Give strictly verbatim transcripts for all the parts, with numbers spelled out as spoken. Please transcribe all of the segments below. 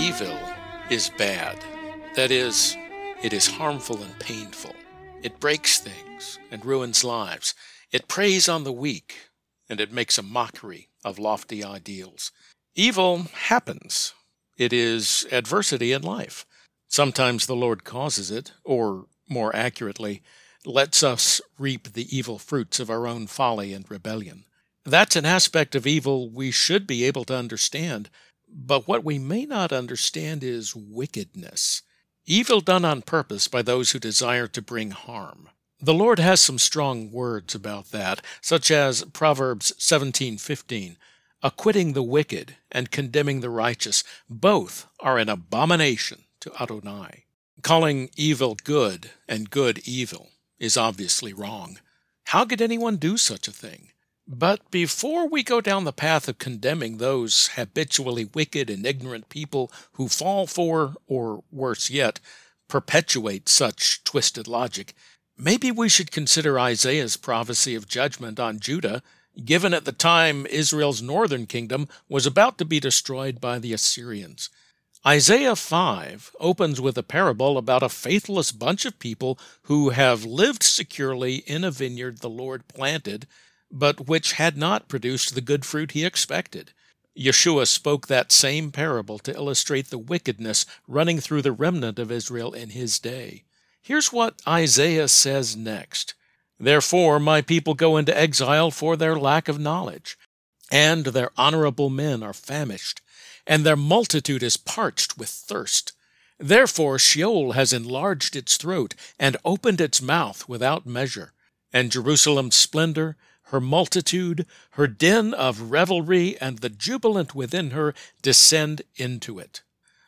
Evil is bad. That is, it is harmful and painful. It breaks things and ruins lives. It preys on the weak, and it makes a mockery of lofty ideals. Evil happens. It is adversity in life. Sometimes the Lord causes it, or more accurately, lets us reap the evil fruits of our own folly and rebellion. That's an aspect of evil we should be able to understand, but what we may not understand is wickedness. Evil done on purpose by those who desire to bring harm. The Lord has some strong words about that, such as Proverbs seventeen fifteen, acquitting the wicked and condemning the righteous, both are an abomination to Adonai. Calling evil good and good evil is obviously wrong. How could anyone do such a thing? But before we go down the path of condemning those habitually wicked and ignorant people who fall for, or worse yet, perpetuate such twisted logic, maybe we should consider Isaiah's prophecy of judgment on Judah, given at the time Israel's northern kingdom was about to be destroyed by the Assyrians. Isaiah five opens with a parable about a faithless bunch of people who have lived securely in a vineyard the Lord planted, but which had not produced the good fruit he expected. Yeshua spoke that same parable to illustrate the wickedness running through the remnant of Israel in his day. Here's what Isaiah says next. Therefore my people go into exile for their lack of knowledge, and their honorable men are famished, and their multitude is parched with thirst. Therefore Sheol has enlarged its throat, and opened its mouth without measure, and Jerusalem's splendor, her multitude, her din of revelry, and the jubilant within her descend into it.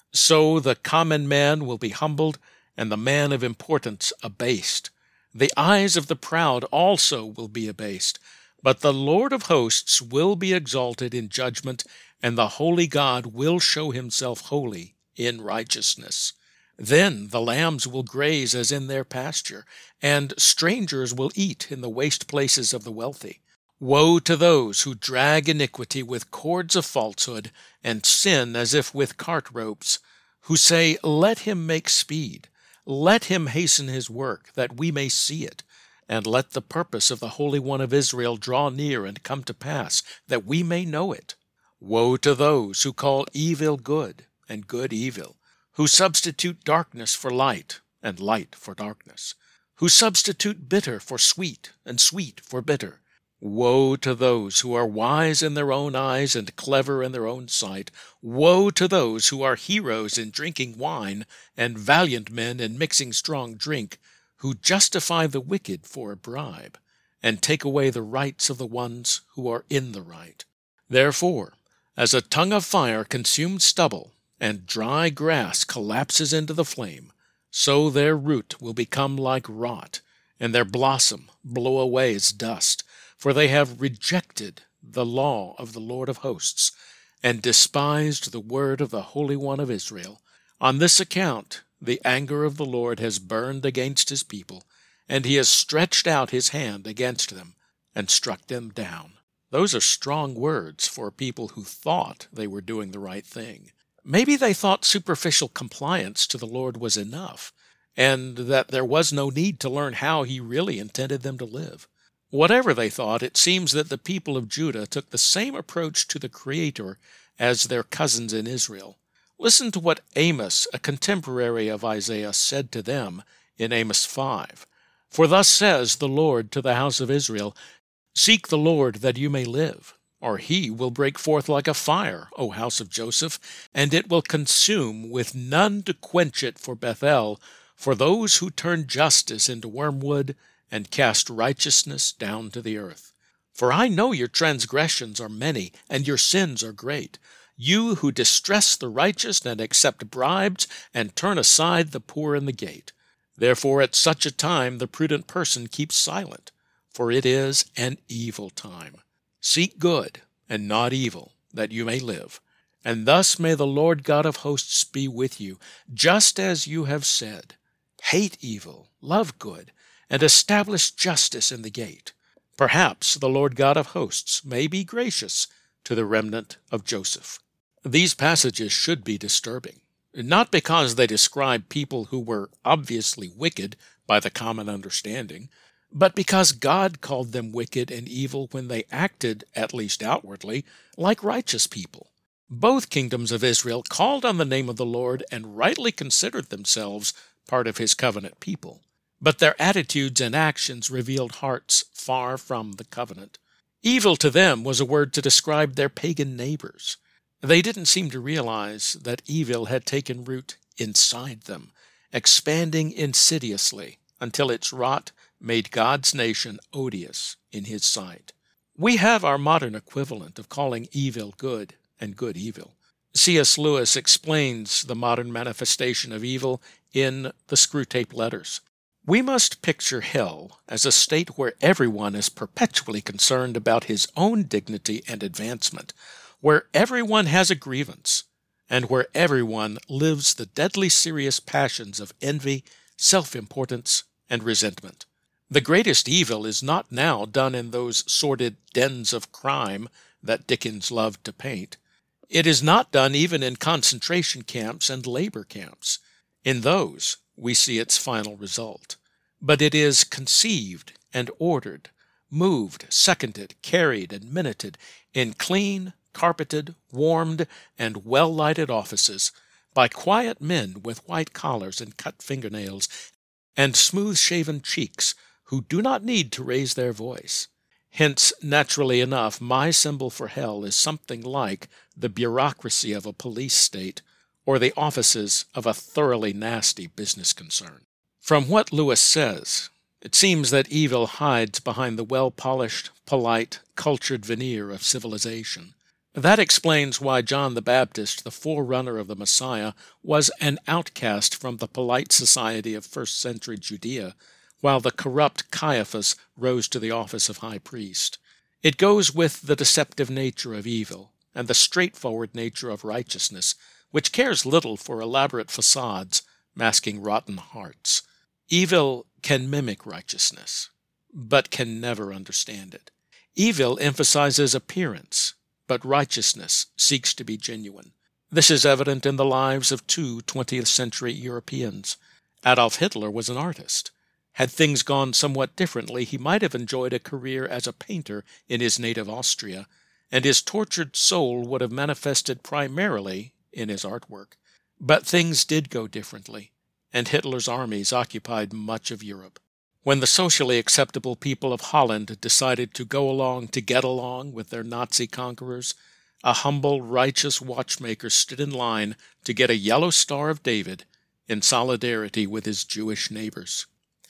So the common man will be humbled, and the man of importance abased. The eyes of the proud also will be abased, but the Lord of hosts will be exalted in judgment, and the holy God will show himself holy in righteousness. Then the lambs will graze as in their pasture, and strangers will eat in the waste places of the wealthy. Woe to those who drag iniquity with cords of falsehood, and sin as if with cart ropes, who say, Let him make speed, let him hasten his work, that we may see it, and let the purpose of the Holy One of Israel draw near and come to pass, that we may know it. Woe to those who call evil good, and good evil, who substitute darkness for light, and light for darkness, who substitute bitter for sweet, and sweet for bitter. Woe to those who are wise in their own eyes and clever in their own sight. Woe to those who are heroes in drinking wine, and valiant men in mixing strong drink, who justify the wicked for a bribe, and take away the rights of the ones who are in the right. Therefore, as a tongue of fire consumes stubble, and dry grass collapses into the flame, so their root will become like rot, and their blossom blow away as dust, for they have rejected the law of the Lord of hosts, and despised the word of the Holy One of Israel. On this account the anger of the Lord has burned against his people, and he has stretched out his hand against them, and struck them down. Those are strong words for people who thought they were doing the right thing. Maybe they thought superficial compliance to the Lord was enough, and that there was no need to learn how he really intended them to live. Whatever they thought, it seems that the people of Judah took the same approach to the Creator as their cousins in Israel. Listen to what Amos, a contemporary of Isaiah, said to them in Amos five. For thus says the Lord to the house of Israel, Seek the Lord that you may live, or he will break forth like a fire, O house of Joseph, and it will consume with none to quench it for Bethel, for those who turn justice into wormwood, and cast righteousness down to the earth. For I know your transgressions are many, and your sins are great. You who distress the righteous and accept bribes, and turn aside the poor in the gate. Therefore at such a time the prudent person keeps silent, for it is an evil time. Seek good, and not evil, that you may live. And thus may the Lord God of hosts be with you, just as you have said. Hate evil, love good, and establish justice in the gate. Perhaps the Lord God of hosts may be gracious to the remnant of Joseph. These passages should be disturbing. not because they describe people who were obviously wicked by the common understanding, but because God called them wicked and evil when they acted, at least outwardly, like righteous people. Both kingdoms of Israel called on the name of the Lord and rightly considered themselves part of his covenant people. But their attitudes and actions revealed hearts far from the covenant. Evil to them was a word to describe their pagan neighbors. They didn't seem to realize that evil had taken root inside them, expanding insidiously until its rot made God's nation odious in his sight. We have our modern equivalent of calling evil good and good evil. C S Lewis explains the modern manifestation of evil in the Screwtape Letters. We must picture hell as a state where everyone is perpetually concerned about his own dignity and advancement, where everyone has a grievance, and where everyone lives the deadly serious passions of envy, self-importance, and resentment. The greatest evil is not now done in those sordid dens of crime that Dickens loved to paint. It is not done even in concentration camps and labor camps. In those, we see its final result. But it is conceived and ordered, moved, seconded, carried, and minuted in clean, carpeted, warmed, and well-lighted offices by quiet men with white collars and cut fingernails and smooth-shaven cheeks who do not need to raise their voice. Hence, naturally enough, my symbol for hell is something like the bureaucracy of a police state or the offices of a thoroughly nasty business concern. From what Lewis says, it seems that evil hides behind the well-polished, polite, cultured veneer of civilization. That explains why John the Baptist, the forerunner of the Messiah, was an outcast from the polite society of first-century Judea, while the corrupt Caiaphas rose to the office of high priest. It goes with the deceptive nature of evil and the straightforward nature of righteousness, which cares little for elaborate facades masking rotten hearts. Evil can mimic righteousness, but can never understand it. Evil emphasizes appearance, but righteousness seeks to be genuine. This is evident in the lives of two twentieth century Europeans. Adolf Hitler was an artist. Had things gone somewhat differently, he might have enjoyed a career as a painter in his native Austria, and his tortured soul would have manifested primarily in his artwork. But things did go differently, and Hitler's armies occupied much of Europe. When the socially acceptable people of Holland decided to go along to get along with their Nazi conquerors, a humble, righteous watchmaker stood in line to get a yellow Star of David in solidarity with his Jewish neighbors.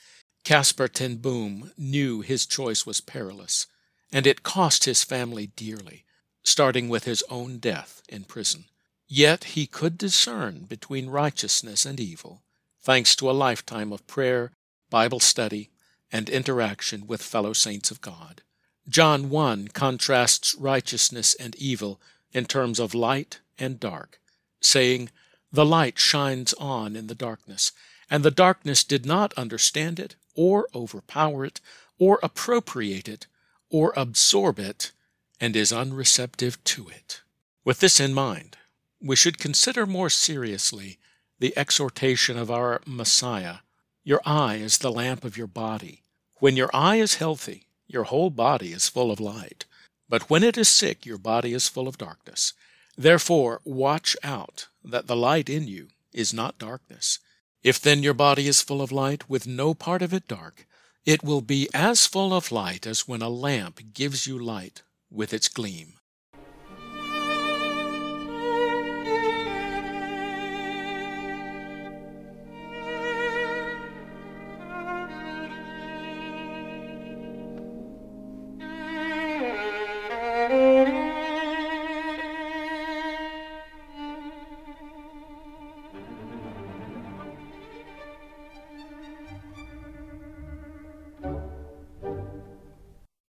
Caspar ten Boom knew his choice was perilous, and it cost his family dearly, starting with his own death in prison. Yet he could discern between righteousness and evil, thanks to a lifetime of prayer, Bible study, and interaction with fellow saints of God. John one contrasts righteousness and evil in terms of light and dark, saying, "The light shines on in the darkness, and the darkness did not understand it, or overpower it, or appropriate it, or absorb it, and is unreceptive to it." With this in mind, we should consider more seriously the exhortation of our Messiah, "Your eye is the lamp of your body. When your eye is healthy, your whole body is full of light. But when it is sick, your body is full of darkness. Therefore, watch out that the light in you is not darkness. If then your body is full of light, with no part of it dark, it will be as full of light as when a lamp gives you light with its gleam."